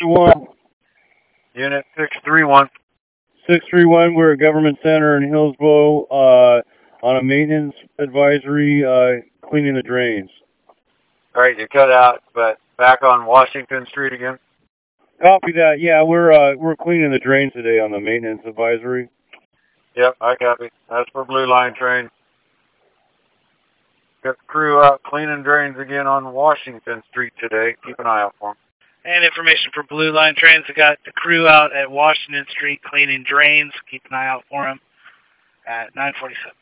631. Unit 631. 631, we're at Government Center in Hillsboro on a maintenance advisory, cleaning the drains. All right, you cut out, but back on Washington Street again? Copy that. Yeah, we're cleaning the drains today on the maintenance advisory. Yep, I copy. That's for Blue Line train. Got the crew out cleaning drains again on Washington Street today. Keep an eye out for them. And information for Blue Line trains. I got the crew out at Washington Street cleaning drains. Keep an eye out for them at 9:47.